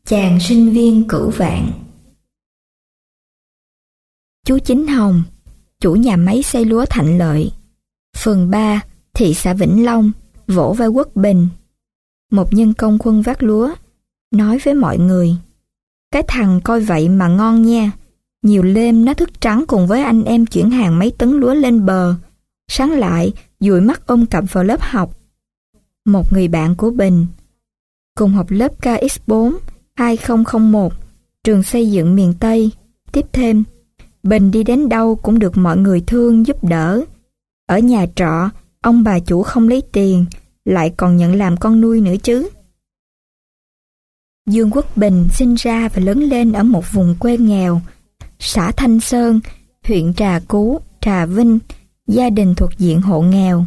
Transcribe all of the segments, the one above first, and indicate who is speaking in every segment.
Speaker 1: Chàng sinh viên cửu vạn. Chú Chính Hồng, chủ nhà máy xây lúa Thạnh Lợi, phường 3, thị xã Vĩnh Long, vỗ vai Quốc Bình. Một nhân công khuân vác lúa, nói với mọi người: cái thằng coi vậy mà ngon nha. Nhiều đêm nó thức trắng cùng với anh em chuyển hàng mấy tấn lúa lên bờ. Sáng lại, dụi mắt ôm cặp vào lớp học. Một người bạn của Bình, cùng học lớp KX4 2001, trường xây dựng miền Tây, tiếp thêm: Bình đi đến đâu cũng được mọi người thương giúp đỡ. Ở nhà trọ, ông bà chủ không lấy tiền, lại còn nhận làm con nuôi nữa chứ. Dương Quốc Bình sinh ra và lớn lên ở một vùng quê nghèo, xã Thanh Sơn, huyện Trà Cú, Trà Vinh, gia đình thuộc diện hộ nghèo.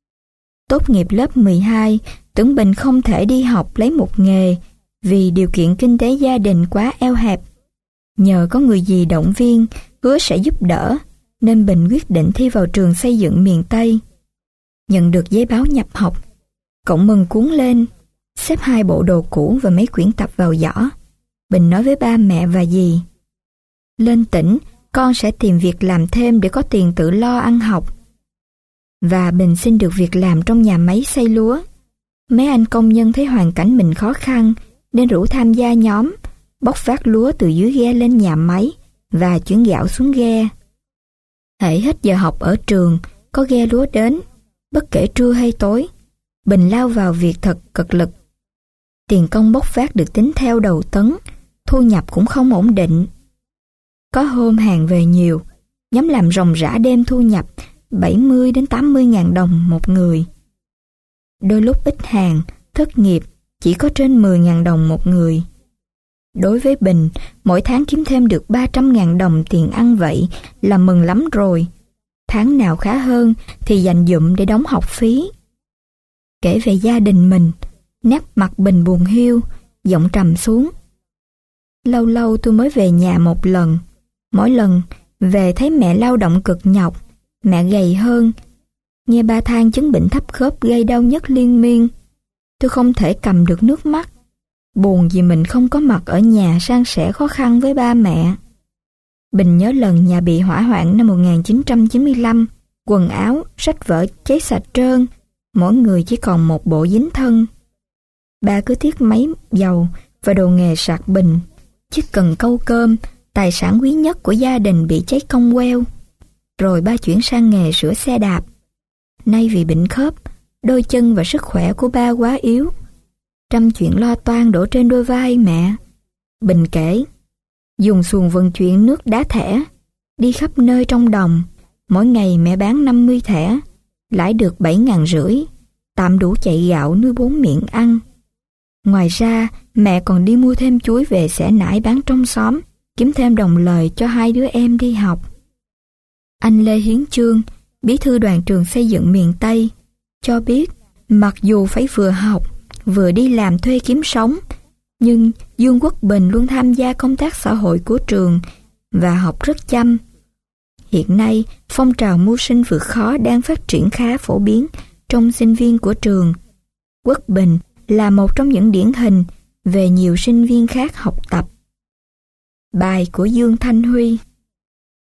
Speaker 1: Tốt nghiệp lớp 12, tưởng Bình không thể đi học lấy một nghề vì điều kiện kinh tế gia đình quá eo hẹp. Nhờ có người dì động viên, hứa sẽ giúp đỡ, nên Bình quyết định thi vào trường xây dựng miền Tây. Nhận được giấy báo nhập học, cậu mừng cuống lên, xếp 2 bộ đồ cũ và mấy quyển tập vào giỏ. Bình nói với ba mẹ và dì: lên tỉnh, con sẽ tìm việc làm thêm để có tiền tự lo ăn học. Và Bình xin được việc làm trong nhà máy xây lúa. Mấy anh công nhân thấy hoàn cảnh mình khó khăn nên rủ tham gia nhóm, bốc vác lúa từ dưới ghe lên nhà máy và chuyển gạo xuống ghe. Hễ hết giờ học ở trường, có ghe lúa đến, bất kể trưa hay tối, Bình lao vào việc thật cực lực. Tiền công bốc vác được tính theo đầu tấn, thu nhập cũng không ổn định. Có hôm hàng về nhiều, nhóm làm ròng rã đêm thu nhập 70 đến 80 ngàn đồng một người. Đôi lúc ít hàng, thất nghiệp, chỉ có trên 10 ngàn đồng một người. Đối với Bình, mỗi tháng kiếm thêm được 300 ngàn đồng tiền ăn vậy là mừng lắm rồi. Tháng nào khá hơn thì dành dụm để đóng học phí. Kể về gia đình mình, nét mặt Bình buồn hiu, giọng trầm xuống. Lâu lâu tôi mới về nhà một lần. Mỗi lần về thấy mẹ lao động cực nhọc, mẹ gầy hơn. Nghe ba than chứng bệnh thấp khớp gây đau nhức liên miên. Tôi không thể cầm được nước mắt. Buồn vì mình không có mặt ở nhà san sẻ khó khăn với ba mẹ. Bình nhớ lần nhà bị hỏa hoạn năm 1995, quần áo, sách vở cháy sạch trơn, mỗi người chỉ còn một bộ dính thân. Ba cứ tiếc máy dầu và đồ nghề sạc Bình, chiếc cần câu cơm, tài sản quý nhất của gia đình bị cháy cong queo. Rồi ba chuyển sang nghề sửa xe đạp. Nay vì bệnh khớp, đôi chân và sức khỏe của ba quá yếu. Trăm chuyện lo toan đổ trên đôi vai mẹ. Bình kể, dùng xuồng vận chuyển nước đá thẻ, đi khắp nơi trong đồng. Mỗi ngày mẹ bán 50 thẻ, lãi được 7,5 ngàn, tạm đủ chạy gạo nuôi 4 miệng ăn. Ngoài ra, mẹ còn đi mua thêm chuối về xẻ nải bán trong xóm, kiếm thêm đồng lời cho 2 đứa em đi học. Anh Lê Hiến Chương, bí thư đoàn trường xây dựng miền Tây, cho biết mặc dù phải vừa học, vừa đi làm thuê kiếm sống, nhưng Dương Quốc Bình luôn tham gia công tác xã hội của trường và học rất chăm. Hiện nay, phong trào mưu sinh vượt khó đang phát triển khá phổ biến trong sinh viên của trường. Quốc Bình là một trong những điển hình về nhiều sinh viên khác học tập. Bài của Dương Thanh Huy.